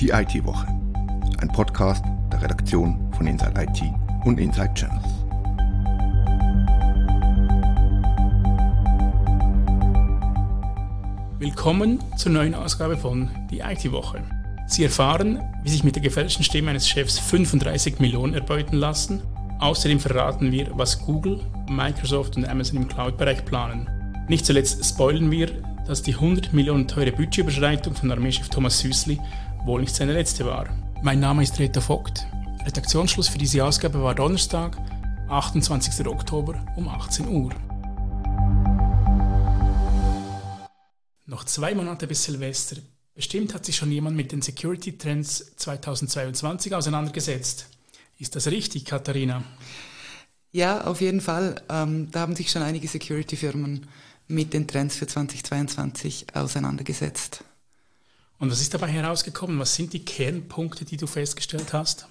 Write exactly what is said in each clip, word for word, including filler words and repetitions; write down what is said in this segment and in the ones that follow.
Die I T-Woche, ein Podcast der Redaktion von Inside I T und Inside Channels. Willkommen zur neuen Ausgabe von Die I T-Woche. Sie erfahren, wie sich mit der gefälschten Stimme eines Chefs fünfunddreißig Millionen erbeuten lassen. Außerdem verraten wir, was Google, Microsoft und Amazon im Cloud-Bereich planen. Nicht zuletzt spoilern wir, dass die hundert Millionen teure Budgetüberschreitung von Armeechef Thomas Süssli wohl nicht seine letzte war. Mein Name ist Reto Vogt. Redaktionsschluss für diese Ausgabe war Donnerstag, achtundzwanzigster Oktober um achtzehn Uhr. Noch zwei Monate bis Silvester. Bestimmt hat sich schon jemand mit den Security-Trends zweitausendzweiundzwanzig auseinandergesetzt. Ist das richtig, Katharina? Ja, auf jeden Fall. Ähm, da haben sich schon einige Security-Firmen mit den Trends für zweitausendzweiundzwanzig auseinandergesetzt. Und was ist dabei herausgekommen? Was sind die Kernpunkte, die du festgestellt hast?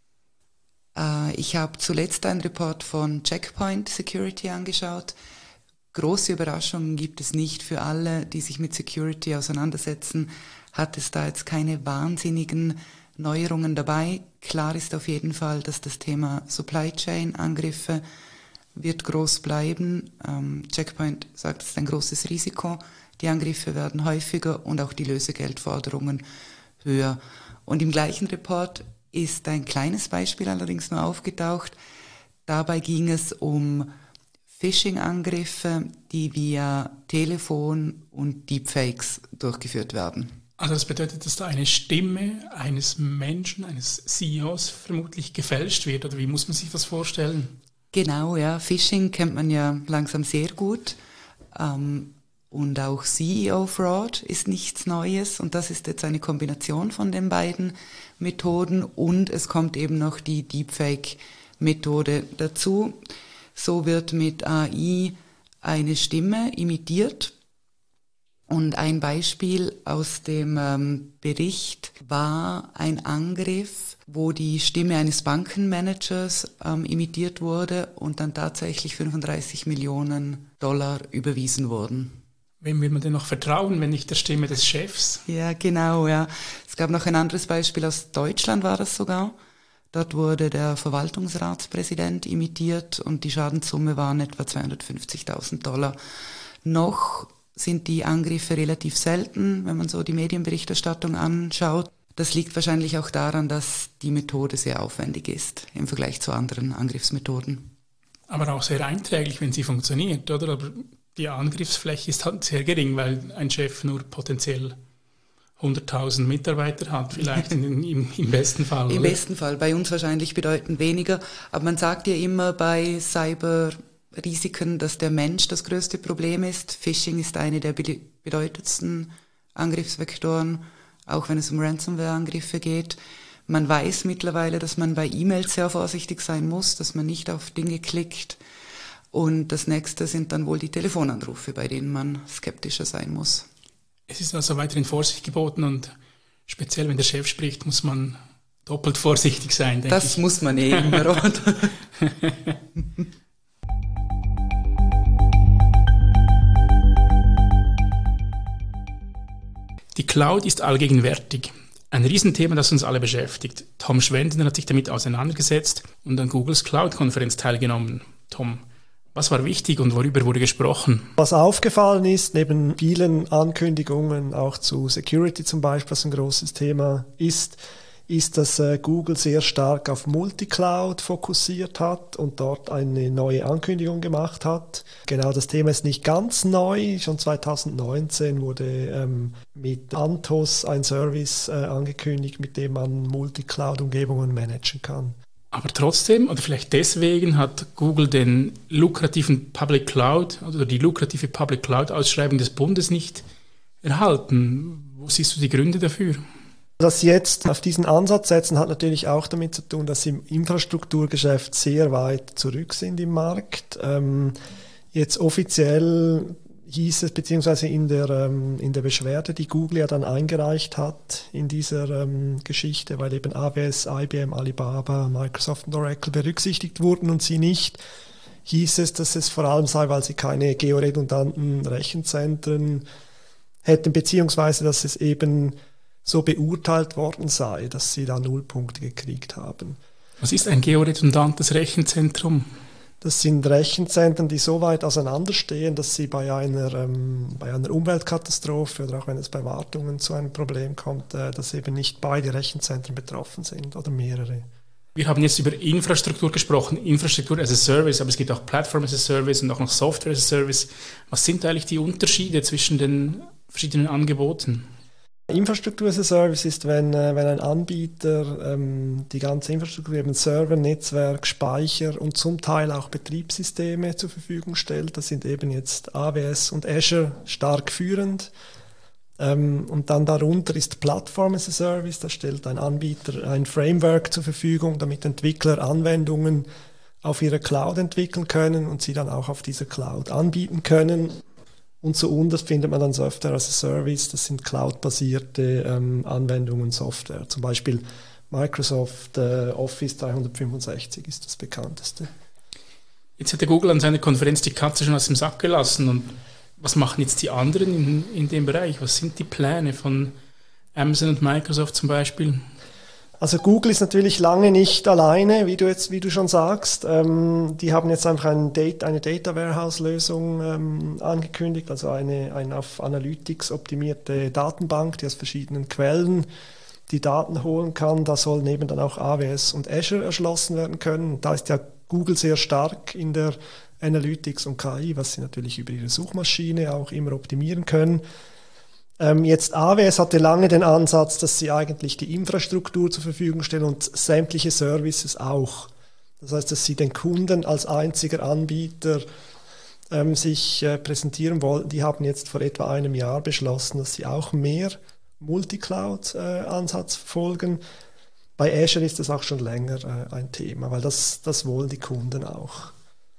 Äh, ich habe zuletzt einen Report von Checkpoint Security angeschaut. Große Überraschungen gibt es nicht für alle, die sich mit Security auseinandersetzen. Hat es da jetzt keine wahnsinnigen Neuerungen dabei? Klar ist auf jeden Fall, dass das Thema Supply Chain Angriffe wird groß bleiben. Ähm, Checkpoint sagt, es ist ein großes Risiko. Die Angriffe werden häufiger und auch die Lösegeldforderungen höher. Und im gleichen Report ist ein kleines Beispiel allerdings nur aufgetaucht. Dabei ging es um Phishing-Angriffe, die via Telefon und Deepfakes durchgeführt werden. Also das bedeutet, dass da eine Stimme eines Menschen, eines C E Os vermutlich gefälscht wird, oder wie muss man sich das vorstellen? Genau, ja. Phishing kennt man ja langsam sehr gut. Ähm, und auch C E O-Fraud ist nichts Neues. Und das ist jetzt eine Kombination von den beiden Methoden. Und es kommt eben noch die Deepfake-Methode dazu. So wird mit A I eine Stimme imitiert. Und ein Beispiel aus dem ähm, Bericht war ein Angriff, wo die Stimme eines Bankenmanagers ähm, imitiert wurde und dann tatsächlich fünfunddreißig Millionen Dollar überwiesen wurden. Wem will man denn noch vertrauen, wenn nicht der Stimme des Chefs? Ja, genau, ja. Es gab noch ein anderes Beispiel aus Deutschland, war das sogar. Dort wurde der Verwaltungsratspräsident imitiert und die Schadenssumme waren etwa zweihundertfünfzigtausend Dollar. Noch sind die Angriffe relativ selten, wenn man so die Medienberichterstattung anschaut. Das liegt wahrscheinlich auch daran, dass die Methode sehr aufwendig ist im Vergleich zu anderen Angriffsmethoden. Aber auch sehr einträglich, wenn sie funktioniert, oder? Aber die Angriffsfläche ist halt sehr gering, weil ein Chef nur potenziell hunderttausend Mitarbeiter hat, vielleicht in, im, im besten Fall. Im oder? besten Fall, bei uns wahrscheinlich bedeutend weniger. Aber man sagt ja immer bei Cyberrisiken, dass der Mensch das größte Problem ist. Phishing ist eine der bedeutendsten Angriffsvektoren, auch wenn es um Ransomware-Angriffe geht. Man weiß mittlerweile, dass man bei E-Mails sehr vorsichtig sein muss, dass man nicht auf Dinge klickt. Und das nächste sind dann wohl die Telefonanrufe, bei denen man skeptischer sein muss. Es ist also weiterhin Vorsicht geboten und speziell, wenn der Chef spricht, muss man doppelt vorsichtig sein, denke ich. Das muss man eh immer, oder? Die Cloud ist allgegenwärtig. Ein Riesenthema, das uns alle beschäftigt. Tom Schwendner hat sich damit auseinandergesetzt und an Googles Cloud-Konferenz teilgenommen. Tom, was war wichtig und worüber wurde gesprochen? Was aufgefallen ist, neben vielen Ankündigungen, auch zu Security zum Beispiel, was ein großes Thema ist, ist, dass äh, Google sehr stark auf Multicloud fokussiert hat und dort eine neue Ankündigung gemacht hat. Genau, das Thema ist nicht ganz neu. Schon zweitausendneunzehn wurde ähm, mit Anthos ein Service äh, angekündigt, mit dem man Multicloud-Umgebungen managen kann. Aber trotzdem, oder vielleicht deswegen, hat Google den lukrativen Public Cloud oder die lukrative Public Cloud-Ausschreibung des Bundes nicht erhalten. Wo siehst du die Gründe dafür? Dass sie jetzt auf diesen Ansatz setzen, hat natürlich auch damit zu tun, dass sie im Infrastrukturgeschäft sehr weit zurück sind im Markt. Ähm, jetzt offiziell hieß es, beziehungsweise in der, ähm, in der Beschwerde, die Google ja dann eingereicht hat in dieser ähm, Geschichte, weil eben A W S, I B M, Alibaba, Microsoft und Oracle berücksichtigt wurden und sie nicht, hieß es, dass es vor allem sei, weil sie keine georedundanten Rechenzentren hätten, beziehungsweise dass es eben so beurteilt worden sei, dass sie da Nullpunkte gekriegt haben. Was ist ein georedundantes Rechenzentrum? Das sind Rechenzentren, die so weit auseinanderstehen, dass sie bei einer, ähm, bei einer Umweltkatastrophe oder auch wenn es bei Wartungen zu einem Problem kommt, äh, dass eben nicht beide Rechenzentren betroffen sind oder mehrere. Wir haben jetzt über Infrastruktur gesprochen, Infrastruktur as a Service, aber es gibt auch Platform as a Service und auch noch Software as a Service. Was sind eigentlich die Unterschiede zwischen den verschiedenen Angeboten? Infrastruktur as a Service ist, wenn, äh, wenn ein Anbieter ähm, die ganze Infrastruktur, eben Server, Netzwerk, Speicher und zum Teil auch Betriebssysteme zur Verfügung stellt. Das sind eben jetzt A W S und Azure stark führend. Ähm, und dann darunter ist Platform as a Service. Da stellt ein Anbieter ein Framework zur Verfügung, damit Entwickler Anwendungen auf ihrer Cloud entwickeln können und sie dann auch auf dieser Cloud anbieten können. Und so unten findet man dann Software as a Service, das sind cloud-basierte ähm, Anwendungen, Software. Zum Beispiel Microsoft äh, Office dreihundertfünfundsechzig ist das bekannteste. Jetzt hat der Google an seiner Konferenz die Katze schon aus dem Sack gelassen. Und was machen jetzt die anderen in, in dem Bereich? Was sind die Pläne von Amazon und Microsoft zum Beispiel? Also Google ist natürlich lange nicht alleine, wie du jetzt, wie du schon sagst. Ähm, die haben jetzt einfach ein Data, eine Data Warehouse-Lösung ähm, angekündigt, also eine, eine auf Analytics optimierte Datenbank, die aus verschiedenen Quellen die Daten holen kann. Da sollen eben dann auch A W S und Azure erschlossen werden können. Da ist ja Google sehr stark in der Analytics und K I, was sie natürlich über ihre Suchmaschine auch immer optimieren können. Ähm, jetzt A W S hatte lange den Ansatz, dass sie eigentlich die Infrastruktur zur Verfügung stellen und sämtliche Services auch. Das heißt, dass sie den Kunden als einziger Anbieter ähm, sich äh, präsentieren wollten. Die haben jetzt vor etwa einem Jahr beschlossen, dass sie auch mehr Multicloud-Ansatz äh, verfolgen. Bei Azure ist das auch schon länger äh, ein Thema, weil das, das wollen die Kunden auch.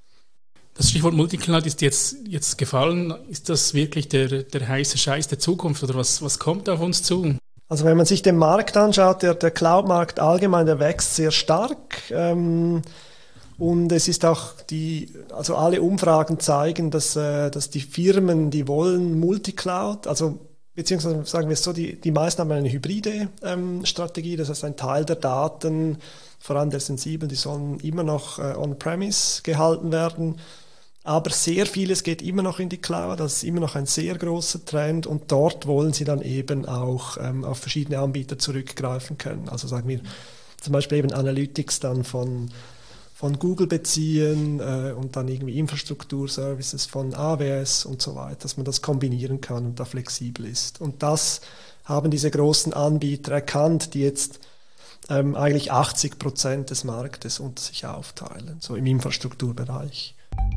Das Stichwort Multicloud ist jetzt, jetzt gefallen. Ist das wirklich der, der heiße Scheiß der Zukunft oder was, was kommt auf uns zu? Also wenn man sich den Markt anschaut, der, der Cloud-Markt allgemein, der wächst sehr stark. Ähm, und es ist auch die, also alle Umfragen zeigen, dass, äh, dass die Firmen, die wollen Multicloud, also beziehungsweise sagen wir es so, die, die meisten haben eine hybride ähm, Strategie, das heißt ein Teil der Daten, vor allem der sensiblen, die sollen immer noch äh, on-premise gehalten werden. Aber sehr vieles geht immer noch in die Cloud, das ist immer noch ein sehr großer Trend und dort wollen sie dann eben auch ähm, auf verschiedene Anbieter zurückgreifen können. Also sagen wir zum Beispiel eben Analytics dann von, von Google beziehen äh, und dann irgendwie Infrastrukturservices von A W S und so weiter, dass man das kombinieren kann und da flexibel ist. Und das haben diese großen Anbieter erkannt, die jetzt ähm, eigentlich achtzig Prozent des Marktes unter sich aufteilen, so im Infrastrukturbereich.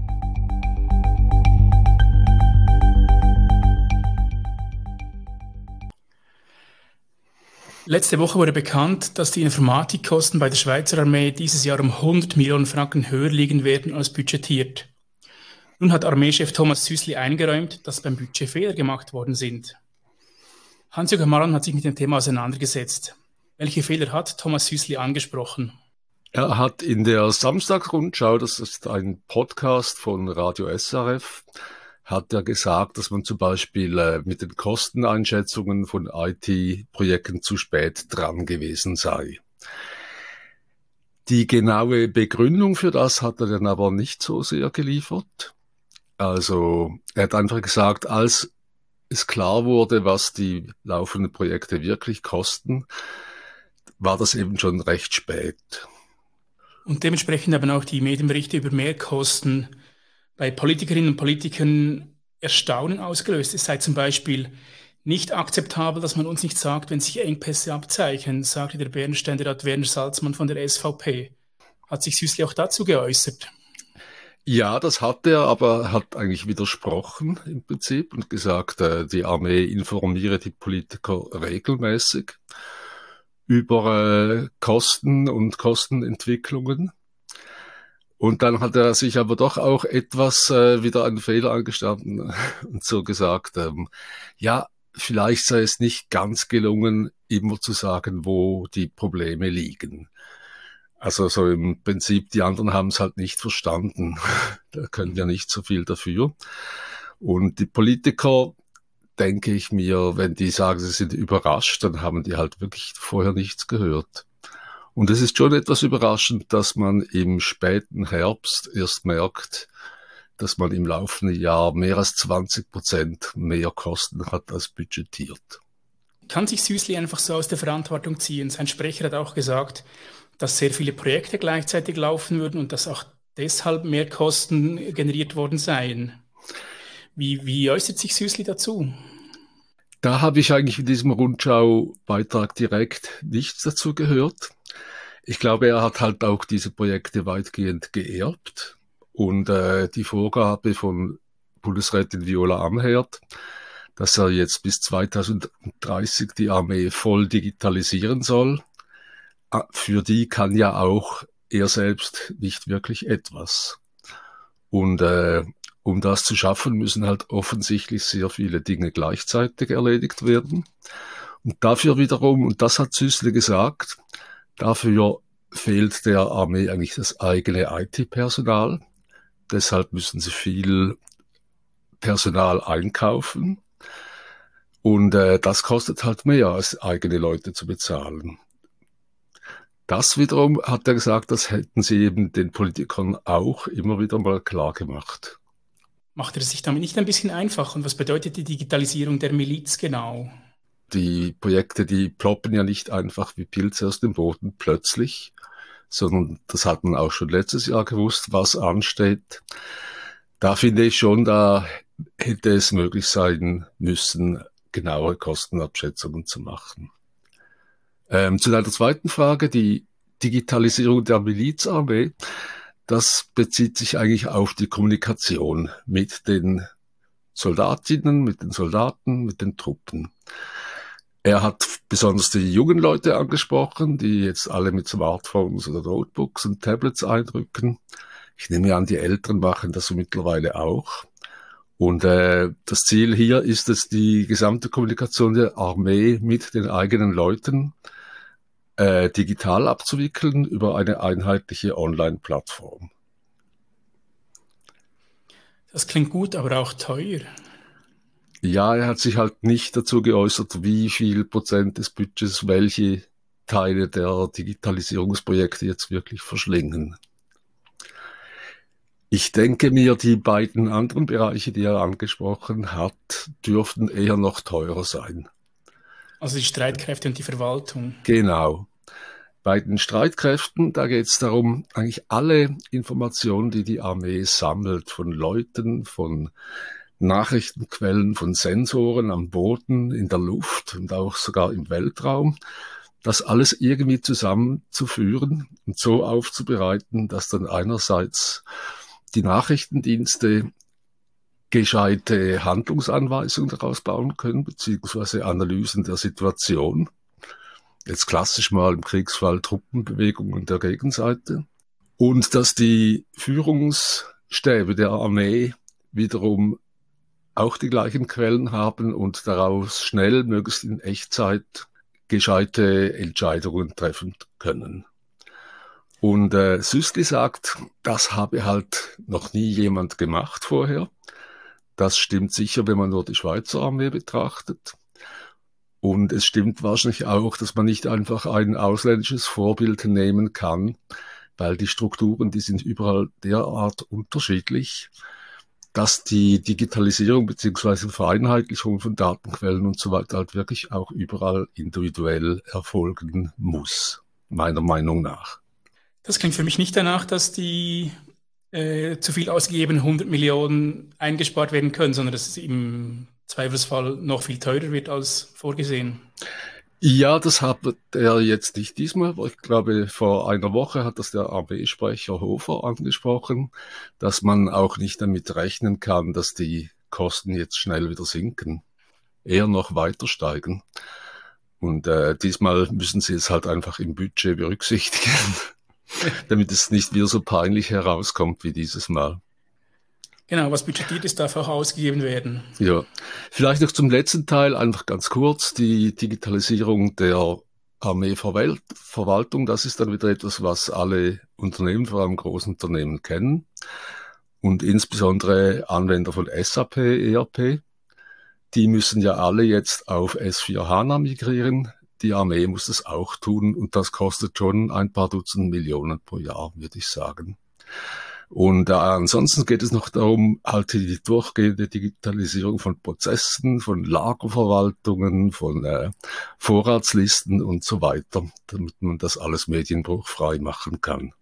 Letzte Woche wurde bekannt, dass die Informatikkosten bei der Schweizer Armee dieses Jahr um hundert Millionen Franken höher liegen werden als budgetiert. Nun hat Armeechef Thomas Süssli eingeräumt, dass beim Budget Fehler gemacht worden sind. Hans-Jürgen Maran hat sich mit dem Thema auseinandergesetzt. Welche Fehler hat Thomas Süssli angesprochen? Er hat in der Samstagsrundschau, das ist ein Podcast von Radio S R F, hat er gesagt, dass man zum Beispiel äh, mit den Kosteneinschätzungen von I T-Projekten zu spät dran gewesen sei. Die genaue Begründung für das hat er dann aber nicht so sehr geliefert. Also er hat einfach gesagt, als es klar wurde, was die laufenden Projekte wirklich kosten, war das eben schon recht spät. Und dementsprechend haben auch die Medienberichte über Mehrkosten bei Politikerinnen und Politikern Erstaunen ausgelöst. Es sei zum Beispiel nicht akzeptabel, dass man uns nicht sagt, wenn sich Engpässe abzeichnen, sagte der Bärenständerat Werner Salzmann von der S V P. Hat sich Süssli auch dazu geäußert? Ja, das hat er, aber hat eigentlich widersprochen im Prinzip und gesagt, die Armee informiere die Politiker regelmäßig über Kosten und Kostenentwicklungen. Und dann hat er sich aber doch auch etwas äh, wieder einen Fehler angestanden und so gesagt, ähm, ja, vielleicht sei es nicht ganz gelungen, immer zu sagen, wo die Probleme liegen. Also so im Prinzip, die anderen haben es halt nicht verstanden. Da können wir nicht so viel dafür. Und die Politiker, denke ich mir, wenn die sagen, sie sind überrascht, dann haben die halt wirklich vorher nichts gehört. Und es ist schon etwas überraschend, dass man im späten Herbst erst merkt, dass man im laufenden Jahr mehr als zwanzig Prozent mehr Kosten hat als budgetiert. Kann sich Süßli einfach so aus der Verantwortung ziehen? Sein Sprecher hat auch gesagt, dass sehr viele Projekte gleichzeitig laufen würden und dass auch deshalb mehr Kosten generiert worden seien. Wie, wie äußert sich Süßli dazu? Da habe ich eigentlich in diesem Rundschau-Beitrag direkt nichts dazu gehört. Ich glaube, er hat halt auch diese Projekte weitgehend geerbt. Und äh, die Vorgabe von Bundesrätin Viola Amherd, dass er jetzt bis zweitausenddreißig die Armee voll digitalisieren soll, für die kann ja auch er selbst nicht wirklich etwas. Und äh, um das zu schaffen, müssen halt offensichtlich sehr viele Dinge gleichzeitig erledigt werden. Und dafür wiederum, und das hat Süßli gesagt, dafür fehlt der Armee eigentlich das eigene I T-Personal. Deshalb müssen sie viel Personal einkaufen. Und äh, das kostet halt mehr, als eigene Leute zu bezahlen. Das wiederum, hat er gesagt, das hätten sie eben den Politikern auch immer wieder mal klar gemacht. Macht er es sich damit nicht ein bisschen einfach? Und was bedeutet die Digitalisierung der Miliz genau? Die Projekte, die ploppen ja nicht einfach wie Pilze aus dem Boden plötzlich, sondern das hat man auch schon letztes Jahr gewusst, was ansteht. Da finde ich schon, da hätte es möglich sein müssen, genauere Kostenabschätzungen zu machen. Ähm, zu deiner zweiten Frage, die Digitalisierung der Milizarmee, das bezieht sich eigentlich auf die Kommunikation mit den Soldatinnen, mit den Soldaten, mit den Truppen. Er hat besonders die jungen Leute angesprochen, die jetzt alle mit Smartphones oder Notebooks und Tablets einrücken. Ich nehme an, die Älteren machen das so mittlerweile auch. Und äh, das Ziel hier ist es, die gesamte Kommunikation der Armee mit den eigenen Leuten äh, digital abzuwickeln über eine einheitliche Online-Plattform. Das klingt gut, aber auch teuer. Ja, er hat sich halt nicht dazu geäußert, wie viel Prozent des Budgets welche Teile der Digitalisierungsprojekte jetzt wirklich verschlingen. Ich denke mir, die beiden anderen Bereiche, die er angesprochen hat, dürften eher noch teurer sein. Also die Streitkräfte und die Verwaltung. Genau. Bei den Streitkräften, da geht es darum, eigentlich alle Informationen, die die Armee sammelt, von Leuten, von Nachrichtenquellen, von Sensoren am Boden, in der Luft und auch sogar im Weltraum, das alles irgendwie zusammenzuführen und so aufzubereiten, dass dann einerseits die Nachrichtendienste gescheite Handlungsanweisungen daraus bauen können, beziehungsweise Analysen der Situation. Jetzt klassisch mal im Kriegsfall Truppenbewegungen der Gegenseite. Und dass die Führungsstäbe der Armee wiederum auch die gleichen Quellen haben und daraus schnell, möglichst in Echtzeit, gescheite Entscheidungen treffen können. Und äh, Süßli sagt, das habe halt noch nie jemand gemacht vorher. Das stimmt sicher, wenn man nur die Schweizer Armee betrachtet. Und es stimmt wahrscheinlich auch, dass man nicht einfach ein ausländisches Vorbild nehmen kann, weil die Strukturen, die sind überall derart unterschiedlich, dass die Digitalisierung bzw. Vereinheitlichung von Datenquellen und so weiter halt wirklich auch überall individuell erfolgen muss, meiner Meinung nach. Das klingt für mich nicht danach, dass die äh, zu viel ausgegebenen hundert Millionen eingespart werden können, sondern dass es im Zweifelsfall noch viel teurer wird als vorgesehen. Ja, das hat er jetzt nicht diesmal, aber ich glaube, vor einer Woche hat das der Armeesprecher Hofer angesprochen, dass man auch nicht damit rechnen kann, dass die Kosten jetzt schnell wieder sinken, eher noch weiter steigen. Und äh, diesmal müssen sie es halt einfach im Budget berücksichtigen, damit es nicht wieder so peinlich herauskommt wie dieses Mal. Genau, was budgetiert ist, darf auch ausgegeben werden. Ja, vielleicht noch zum letzten Teil, einfach ganz kurz, die Digitalisierung der Armeeverwaltung, das ist dann wieder etwas, was alle Unternehmen, vor allem Großunternehmen, kennen und insbesondere Anwender von S A P, E R P. die müssen ja alle jetzt auf S vier HANA migrieren. Die Armee muss es auch tun und das kostet schon ein paar Dutzend Millionen pro Jahr, würde ich sagen. Und äh, ansonsten geht es noch darum, halt die durchgehende Digitalisierung von Prozessen, von Lagerverwaltungen, von äh, Vorratslisten und so weiter, damit man das alles medienbruchfrei machen kann.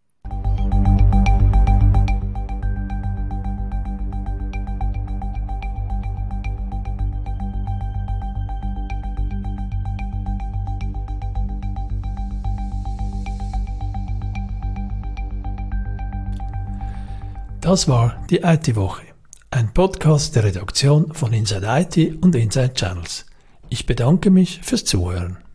Das war die I T-Woche, ein Podcast der Redaktion von Inside I T und Inside Channels. Ich bedanke mich fürs Zuhören.